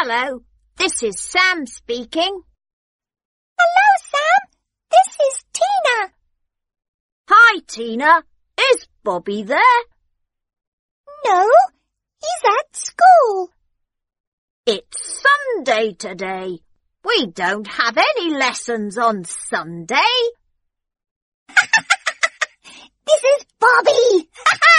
Hello, this is Sam speaking. Hello, Sam. This is Tina. Hi, Tina. Is Bobby there? No, he's at school. It's Sunday today. We don't have any lessons on Sunday. This is Bobby.